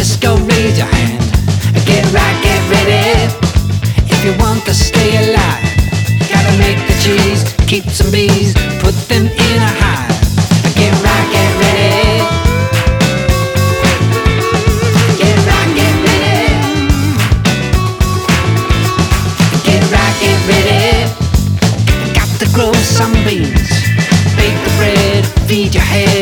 disco, raise your hand. Get right, get ready. If you want to stay alive, gotta make the cheese, keep some bees, put them in a hive. Get right, get ready. Get right, get ready. Get right, get ready. Got to grow some beans, bake the bread, feed your head.